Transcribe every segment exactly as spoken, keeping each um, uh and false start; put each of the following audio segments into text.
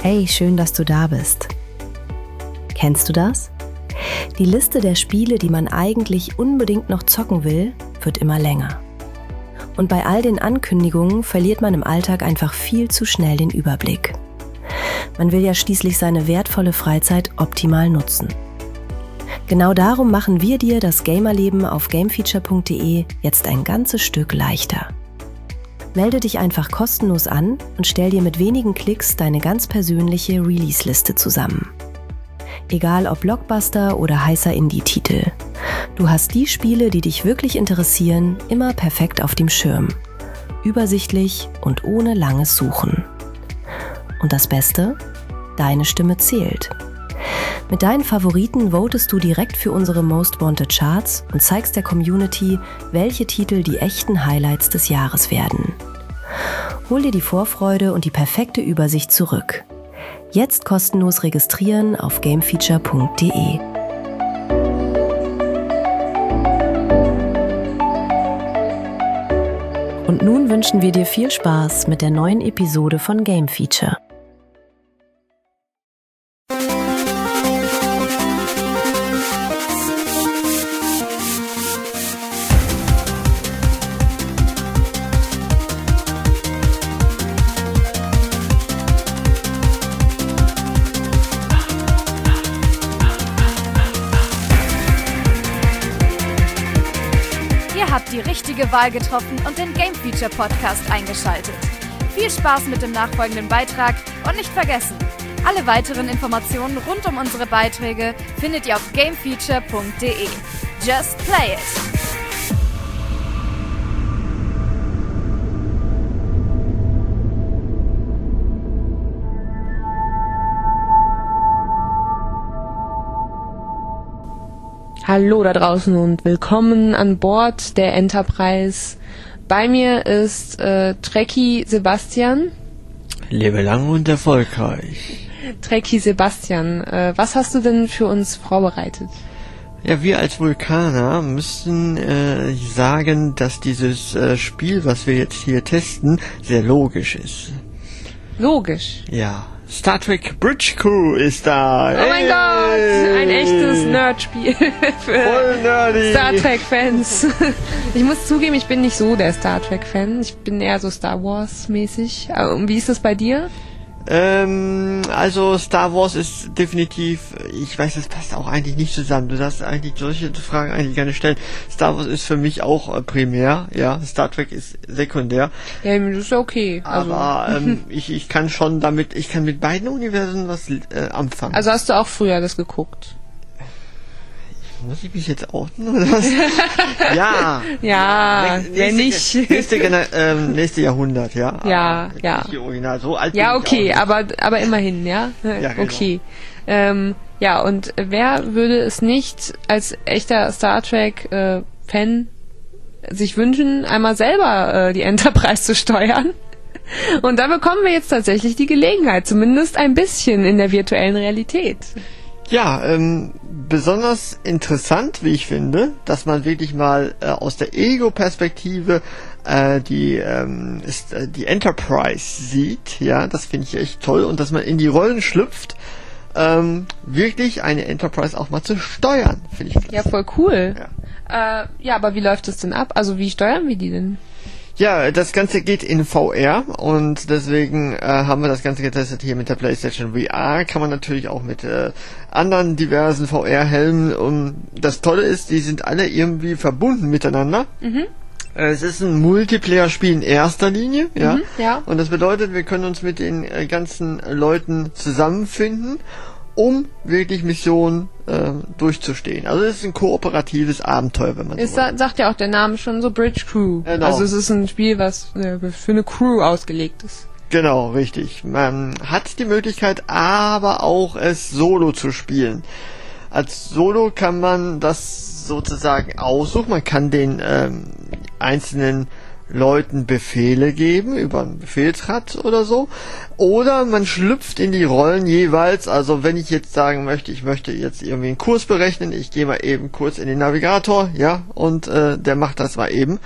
Hey, schön, dass du da bist. Kennst du das? Die Liste der Spiele, die man eigentlich unbedingt noch zocken will, wird immer länger. Und bei all den Ankündigungen verliert man im Alltag einfach viel zu schnell den Überblick. Man will ja schließlich seine wertvolle Freizeit optimal nutzen. Genau darum machen wir dir das Gamerleben auf gamefeature punkt de jetzt ein ganzes Stück leichter. Melde dich einfach kostenlos an und stell dir mit wenigen Klicks deine ganz persönliche Release-Liste zusammen. Egal ob Blockbuster oder heißer Indie-Titel. Du hast die Spiele, die dich wirklich interessieren, immer perfekt auf dem Schirm. Übersichtlich und ohne langes Suchen. Und das Beste? Deine Stimme zählt. Mit deinen Favoriten votest du direkt für unsere Most Wanted Charts und zeigst der Community, welche Titel die echten Highlights des Jahres werden. Hol dir die Vorfreude und die perfekte Übersicht zurück. Jetzt kostenlos registrieren auf gamefeature punkt de. Und nun wünschen wir dir viel Spaß mit der neuen Episode von Game Feature. Die richtige Wahl getroffen und den Game Feature Podcast eingeschaltet. Viel Spaß mit dem nachfolgenden Beitrag und nicht vergessen, alle weiteren Informationen rund um unsere Beiträge findet ihr auf gamefeature punkt de. Just play it! Hallo da draußen und willkommen an Bord der Enterprise. Bei mir ist äh, Trekkie Sebastian. Lebe lang und erfolgreich. Trekkie Sebastian, äh, was hast du denn für uns vorbereitet? Ja, wir als Vulkaner müssen äh, sagen, dass dieses äh, Spiel, was wir jetzt hier testen, sehr logisch ist. Logisch? Ja. Star Trek Bridge Crew ist da. Oh mein hey. Gott, ein echtes Nerdspiel für Voll nerdy. Star Trek Fans. Ich muss zugeben, ich bin nicht so der Star Trek Fan. Ich bin eher so Star Wars mäßig. Und wie ist das bei dir? Ähm, also Star Wars ist definitiv, ich weiß, das passt auch eigentlich nicht zusammen. Du darfst eigentlich solche Fragen eigentlich gerne stellen. Star Wars ist für mich auch äh, primär, ja. Star Trek ist sekundär. Ja, das ist okay. Also. Aber ähm, ich, ich kann schon damit, ich kann mit beiden Universen was äh, anfangen. Also hast du auch früher das geguckt? Muss ich mich jetzt outen oder was? Ja. Ja, nächste, wenn nicht. Nächste, ähm, nächste Jahrhundert, ja. Ja, aber ja. Nicht original, so alt ja, okay, bin ich aber aber immerhin, ja. Ja, genau. Okay. Ähm, ja, und wer würde es nicht als echter Star Trek äh, Fan sich wünschen, einmal selber äh, die Enterprise zu steuern? Und da bekommen wir jetzt tatsächlich die Gelegenheit, zumindest ein bisschen in der virtuellen Realität. Ja, ähm, besonders interessant, wie ich finde, dass man wirklich mal äh, aus der Ego-Perspektive äh, die ähm, ist, äh, die Enterprise sieht. Ja, das finde ich echt toll. Und dass man in die Rollen schlüpft, ähm, wirklich eine Enterprise auch mal zu steuern, finde ich. Ja, voll cool. Ja. Äh, ja, aber wie läuft es denn ab? Also wie steuern wir die denn? Ja, das Ganze geht in V R und deswegen äh, haben wir das Ganze getestet hier mit der PlayStation V R. Kann man natürlich auch mit äh, anderen diversen V R-Helmen. Und das Tolle ist, die sind alle irgendwie verbunden miteinander. Mhm. Äh, es ist ein Multiplayer-Spiel in erster Linie, ja. Mhm, ja. Und das bedeutet, wir können uns mit den äh, ganzen Leuten zusammenfinden, um wirklich Missionen äh, durchzustehen. Also es ist ein kooperatives Abenteuer, wenn man es so will. Es sagt ja auch der Name schon so, Bridge Crew. Genau. Also es ist ein Spiel, was äh, für eine Crew ausgelegt ist. Genau, richtig. Man hat die Möglichkeit, aber auch es solo zu spielen. Als Solo kann man das sozusagen aussuchen. Man kann den ähm, einzelnen Leuten Befehle geben über ein Befehlsrad oder so, oder man schlüpft in die Rollen jeweils. Also wenn ich jetzt sagen möchte, ich möchte jetzt irgendwie einen Kurs berechnen, ich gehe mal eben kurz in den Navigator, ja, und äh, der macht das mal eben.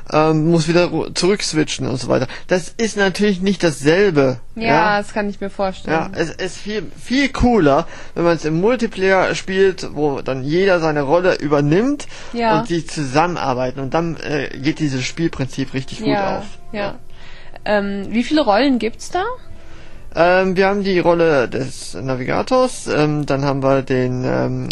ähm, muss wieder zurückswitchen und so weiter. Das ist natürlich nicht dasselbe. Ja, ja? das kann ich mir vorstellen. Ja, es ist viel, viel cooler, wenn man es im Multiplayer spielt, wo dann jeder seine Rolle übernimmt ja. und die zusammenarbeiten. Und dann äh, geht dieses Spielprinzip richtig gut ja, auf. Ja. ja. Ähm, wie viele Rollen gibt's da? Ähm, wir haben die Rolle des Navigators, ähm, dann haben wir den ähm,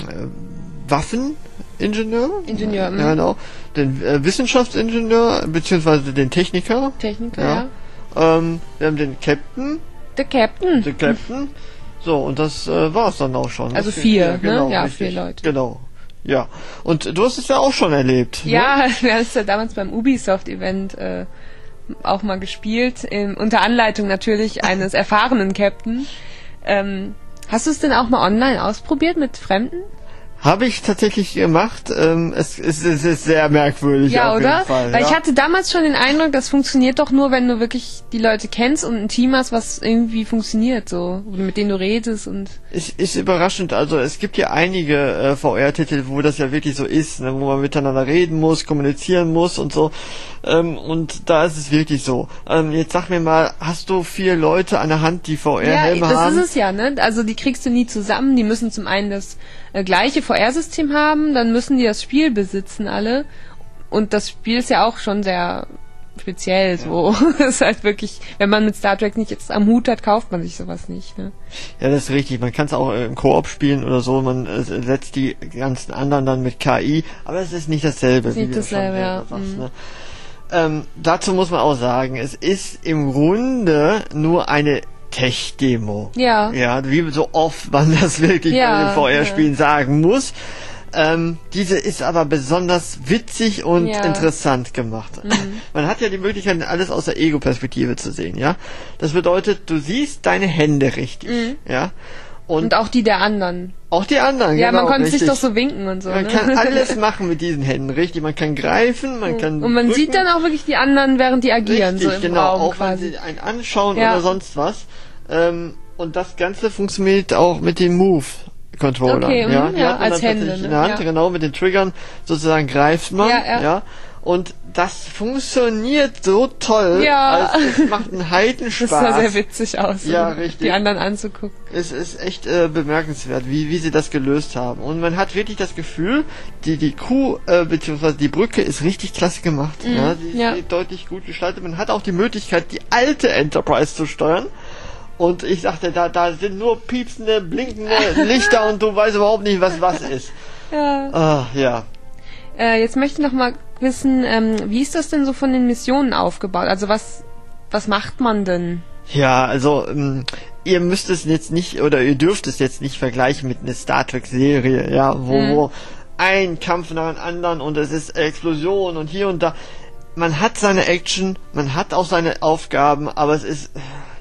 Waffeningenieur. Ingenieur, ja, genau. Den äh, Wissenschaftsingenieur, beziehungsweise den Techniker. Techniker, ja. ja. Ähm, wir haben den Captain. Der Captain. Der Captain. So, und das äh, war es dann auch schon. Also das vier, vier, genau, ne? Ja, richtig. vier Leute. Genau. Ja. Und du hast es ja auch schon erlebt. Ja, ne? wir haben es ja damals beim Ubisoft-Event äh, auch mal gespielt, in, unter Anleitung natürlich eines erfahrenen Captain. Ähm, hast du es denn auch mal online ausprobiert mit Fremden? Habe ich tatsächlich gemacht. Ähm, es, es, es ist sehr merkwürdig. Ja, auf oder? Jeden Fall, Weil ja. ich hatte damals schon den Eindruck, das funktioniert doch nur, wenn du wirklich die Leute kennst und ein Team hast, was irgendwie funktioniert, so, mit denen du redest und. Ist, ist überraschend. Also es gibt ja einige äh, V R-Titel, wo das ja wirklich so ist, ne, wo man miteinander reden muss, kommunizieren muss und so. Ähm, und da ist es wirklich so. Ähm, jetzt sag mir mal, hast du vier Leute an der Hand, die V R-Helme ja, das haben? ist es ja, ne? Also die kriegst du nie zusammen. Die müssen zum einen das äh, gleiche V R-System haben, dann müssen die das Spiel besitzen alle. Und das Spiel ist ja auch schon sehr speziell so. Das ist halt wirklich, wenn man mit Star Trek nicht jetzt am Hut hat, kauft man sich sowas nicht, ne? Ja, das ist richtig. Man kann es auch im Koop spielen oder so. Man äh, setzt die ganzen anderen dann mit K I, aber es ist nicht dasselbe. Das ist nicht wie dasselbe, du schon ja. sagst, Mhm. ne? Ähm, dazu muss man auch sagen, es ist im Grunde nur eine Tech-Demo. Ja. Ja, wie so oft man das wirklich Ja, bei den V R-Spielen ja. sagen muss. Ähm, diese ist aber besonders witzig und Ja. interessant gemacht. Mhm. Man hat ja die Möglichkeit, alles aus der Ego-Perspektive zu sehen, ja. Das bedeutet, du siehst deine Hände richtig, Mhm. ja. Und, Und auch die der anderen. auch die anderen, Ja, genau, man konnte richtig. sich doch so winken und so. Man ne? kann alles machen mit diesen Händen, richtig. Man kann greifen, man kann Und man drücken. sieht dann auch wirklich die anderen, während die agieren, Richtig, so im genau, Raum auch quasi. wenn sie einen anschauen Ja. oder sonst was. Ähm, und das Ganze funktioniert auch mit den Move-Controllern. Okay, ja, mhm, Die ja, hat man als dann Hände, tatsächlich ne? in der Hand, Ja. genau, mit den Triggern sozusagen greift man. Ja, ja. ja. Und das funktioniert so toll, Ja. als es macht einen Heidenspaß. Das sah sehr witzig aus, Ja, um richtig. die anderen anzugucken. Es ist echt äh, bemerkenswert, wie, wie sie das gelöst haben. Und man hat wirklich das Gefühl, die, die Kuh, äh, beziehungsweise die Brücke ist richtig klasse gemacht. Mhm, ja, sie ja. ist deutlich gut gestaltet. Man hat auch die Möglichkeit, die alte Enterprise zu steuern. Und ich sagte, da, da sind nur piepsende, blinkende Lichter und du weißt überhaupt nicht, was was ist. Ja. Ah, ja. Äh, jetzt möchte ich noch mal wissen, ähm, wie ist das denn so von den Missionen aufgebaut? Also was, was macht man denn? Ja, also ähm, ihr müsst es jetzt nicht oder ihr dürft es jetzt nicht vergleichen mit einer Star Trek Serie, ja, wo, Mhm. wo ein Kampf nach dem anderen und es ist Explosion und hier und da. Man hat seine Action, man hat auch seine Aufgaben, aber es ist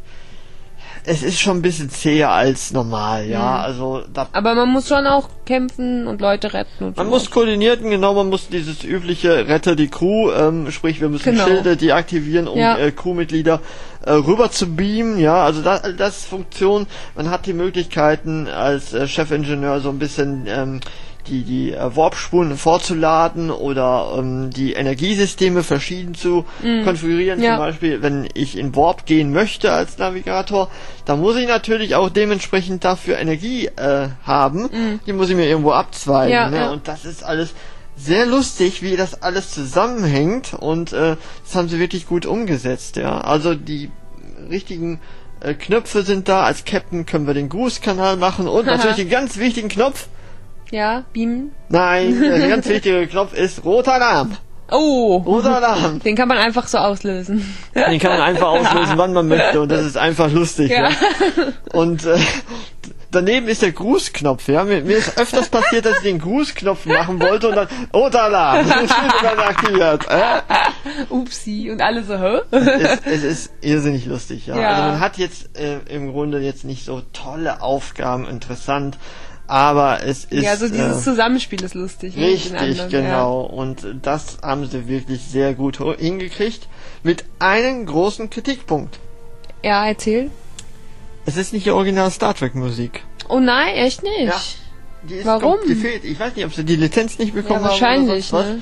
es ist schon ein bisschen zäher als normal, ja. Mhm. Also da Aber man muss schon auch kämpfen und Leute retten und Man so. muss koordinieren, genau, man muss dieses übliche Rette die Crew, ähm, sprich wir müssen Genau. Schilde deaktivieren, um Ja. äh, Crewmitglieder äh, rüber zu beamen, ja, also das, das ist Funktion, man hat die Möglichkeiten als äh, Chefingenieur so ein bisschen ähm, die, die äh, Warp-Spuren vorzuladen oder ähm, die Energiesysteme verschieden zu Mhm. konfigurieren. Ja. Zum Beispiel, wenn ich in Warp gehen möchte als Navigator, dann muss ich natürlich auch dementsprechend dafür Energie äh, haben. Mhm. Die muss ich mir irgendwo abzweigen. Ja, ne? ja. Und das ist alles sehr lustig, wie das alles zusammenhängt und äh, das haben sie wirklich gut umgesetzt. Ja, also die richtigen äh, Knöpfe sind da. Als Captain können wir den Grußkanal machen und natürlich den ganz wichtigen Knopf. Ja, beamen. Nein, der ganz wichtige Knopf ist roter Alarm. Oh! Roter Alarm. Den kann man einfach so auslösen. Den kann man einfach auslösen, wann man möchte und das ist einfach lustig. Ja. Ja. Und äh, daneben ist der Grußknopf. Ja, mir, mir ist öfters passiert, dass ich den Grußknopf machen wollte und dann roter Alarm. Das ist sogar aktiviert. Äh? Upsi. Und alle so, hä? es, es ist irrsinnig lustig. Ja. Ja. Also man hat jetzt äh, im Grunde jetzt nicht so tolle Aufgaben, interessant. Aber es ist Ja, so dieses äh, Zusammenspiel ist lustig. ne, mit den richtig, anderen, genau. Und das haben sie wirklich sehr gut ho- hingekriegt. Mit einem großen Kritikpunkt. Ja. ja, erzähl. Es ist nicht die original Star Trek Musik. Oh nein, echt nicht. Ja. Die ist Warum? kom- Die fehlt. Ich weiß nicht, ob sie die Lizenz nicht bekommen Ja, haben wahrscheinlich, oder sonst ne?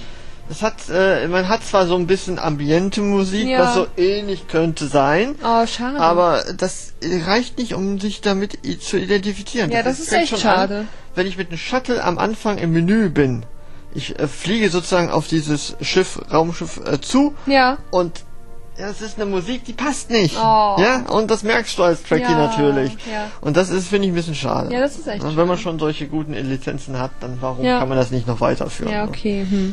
Es hat, äh, man hat zwar so ein bisschen ambiente Musik, Ja. was so ähnlich könnte sein, Oh, schade. aber das reicht nicht, um sich damit i- zu identifizieren. Ja, das ist fängt echt schon schade. An, wenn ich mit einem Shuttle am Anfang im Menü bin, ich äh, fliege sozusagen auf dieses Schiff, Raumschiff äh, zu ja. und ja, es ist eine Musik, die passt nicht. Oh. Ja, und das merkst du als Trekkie Ja, natürlich. ja. Und das ist, finde ich, ein bisschen schade. Ja, das ist echt Und wenn man schon solche guten Lizenzen hat, dann warum Ja. kann man das nicht noch weiterführen? Ja, ne? okay. Hm.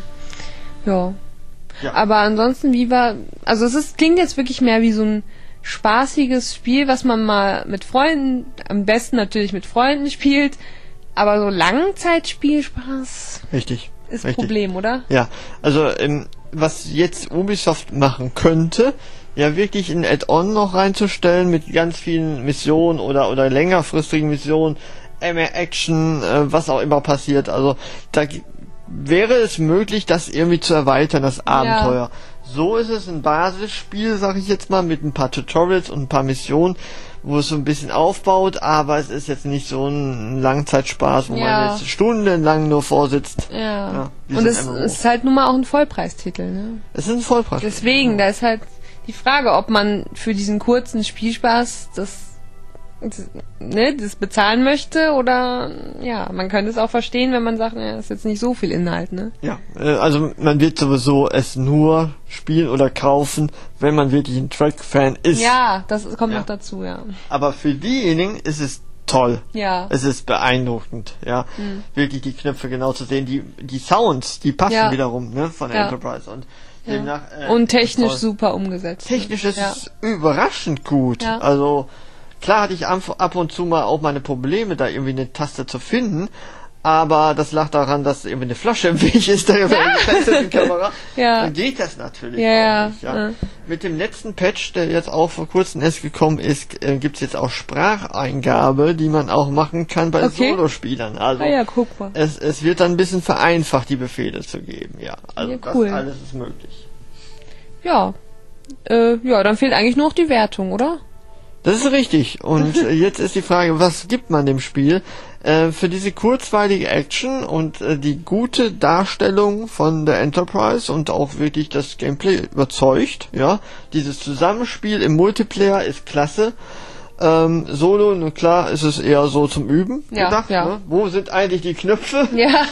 Ja. Ja. Aber ansonsten, wie war... Also es ist, klingt jetzt wirklich mehr wie so ein spaßiges Spiel, was man mal mit Freunden, am besten natürlich mit Freunden spielt, aber so Langzeitspielspaß Richtig. ist ein Richtig. Problem, oder? Ja, also ähm, was jetzt Ubisoft machen könnte, ja wirklich ein Add-on noch reinzustellen mit ganz vielen Missionen oder oder längerfristigen Missionen, mehr Action, äh, was auch immer passiert. Also da g- wäre es möglich, das irgendwie zu erweitern, das Abenteuer. So ist es ein Basisspiel, sag ich jetzt mal, mit ein paar Tutorials und ein paar Missionen, wo es so ein bisschen aufbaut, aber es ist jetzt nicht so ein Langzeitspaß, wo Ja. man jetzt stundenlang nur vorsitzt. Ja. Ja, wie Und so es ein M M O. es ist halt nun mal auch ein Vollpreistitel, ne? Es ist ein Vollpreis. Deswegen, da ist halt die Frage, ob man für diesen kurzen Spielspaß das, das, ne, das bezahlen möchte oder, ja, man könnte es auch verstehen, wenn man sagt, ja, ist jetzt nicht so viel Inhalt, ne? Ja, äh, also man wird sowieso es nur spielen oder kaufen, wenn man wirklich ein Track-Fan ist. Ja, das kommt Ja. noch dazu, ja. Aber für diejenigen ist es toll. Ja. Es ist beeindruckend, ja. Mhm. Wirklich die Knöpfe genau zu sehen. Die, die Sounds, die passen Ja. wiederum, ne, von der Ja. Enterprise. Und Ja. demnach, äh, Und ist technisch toll. super umgesetzt. Technisch ist ja. es überraschend gut. Ja. Also, klar hatte ich ab ab und zu mal auch meine Probleme, da irgendwie eine Taste zu finden. Aber das lag daran, dass irgendwie eine Flasche im Weg ist, da über die Kamera. Ja. Dann geht das natürlich Ja, auch ja, nicht. Ja. ja. Mit dem letzten Patch, der jetzt auch vor kurzem erst gekommen ist, äh, gibt's jetzt auch Spracheingabe, die man auch machen kann bei Okay. Solospielern. Also Ah ja, guck mal. es, es wird dann ein bisschen vereinfacht, die Befehle zu geben. Ja, also Ja, cool. das alles ist möglich. Ja. Äh, ja, dann fehlt eigentlich nur noch die Wertung, oder? Das ist richtig. Und äh, jetzt ist die Frage, was gibt man dem Spiel? Äh, für diese kurzweilige Action und äh, die gute Darstellung von der Enterprise und auch wirklich das Gameplay überzeugt, ja. Dieses Zusammenspiel im Multiplayer ist klasse. Ähm, Solo, na klar, ist es eher so zum Üben Ja, gedacht. ja. Ne? Wo sind eigentlich die Knöpfe? Ja.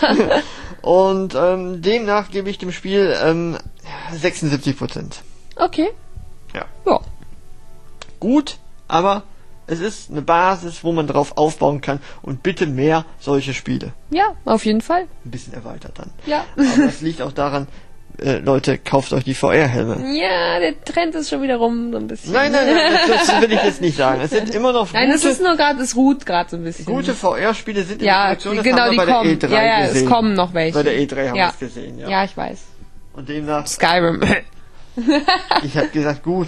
Und ähm, demnach gebe ich dem Spiel ähm, sechsundsiebzig Prozent. Okay. Ja. Ja. Gut, aber es ist eine Basis, wo man drauf aufbauen kann und bitte mehr solche Spiele. Ja, auf jeden Fall. Ein bisschen erweitert dann. Ja. Aber es liegt auch daran, äh, Leute, kauft euch die V R-Helme. Ja, der Trend ist schon wieder rum, so ein bisschen. Nein, nein, nein, das, das will ich jetzt nicht sagen. Es sind immer noch Nein, es ist gute, nur gerade, es ruht gerade so ein bisschen. gute V R-Spiele sind in Ja, der Produktion. Das genau, haben die wir bei der kommen. E drei Ja, ja, gesehen. es kommen noch welche. Bei der E drei haben Ja. wir es gesehen, ja. Ja, ich weiß. Und demnach, Skyrim. ich habe gesagt, gut.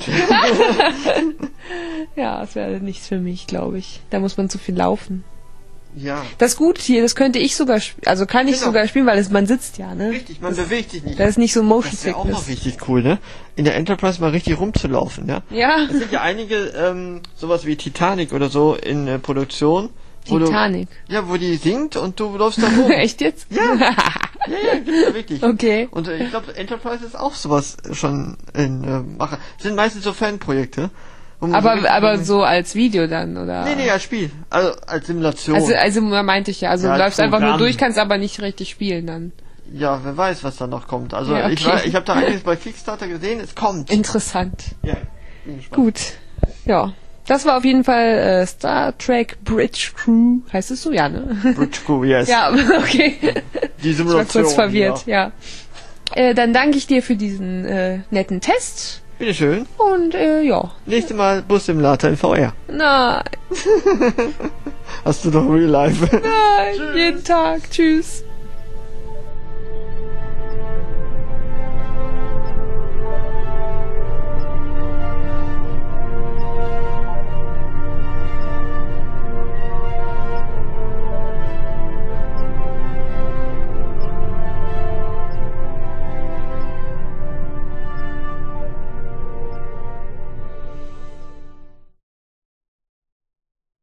Ja, das wäre nichts für mich, glaube ich. Da muss man zu viel laufen. Ja, Das Gute hier, das könnte ich sogar, sp- also kann ich Genau. sogar spielen, weil es, man sitzt ja, ne? richtig, man bewegt sich nicht. Da ist nicht so Motion Das wäre auch noch Sickness. richtig cool, ne? In der Enterprise mal richtig rumzulaufen, ja? Ja. Es sind ja einige, ähm, sowas wie Titanic oder so in äh, Produktion. Wo Titanic. Du, ja, wo die singt und du läufst da rum. Echt jetzt? Ja. Ja, ja, gibt's ja wirklich. Okay. Und äh, ich glaube, Enterprise ist auch sowas schon in äh, Mache. Sind meistens so Fanprojekte. wo man so Aber, richtig aber so... so als Video dann, oder? Nee, nee, als Spiel. Also als Simulation. Also, also meinte ich ja, also Ja, du als läufst einfach nur Programm. durch, kannst aber nicht richtig spielen dann. ja, wer weiß, was da noch kommt. Also Ja, ich, okay. war- ich habe da einiges bei Kickstarter gesehen, es kommt. Interessant. Ja, bin gespannt. Gut. Ja. Das war auf jeden Fall äh, Star Trek Bridge Crew. Heißt es so? Ja, ne? Bridge Crew, yes. Ja, okay. Die Ich war Simulation. kurz verwirrt, Ja. ja. Äh, dann danke ich dir für diesen äh, netten Test. Bitteschön. Und äh, ja. Nächstes Mal Bus-Simulator in V R. Nein, Hast du doch Real Life. nein, jeden Tag. Tschüss.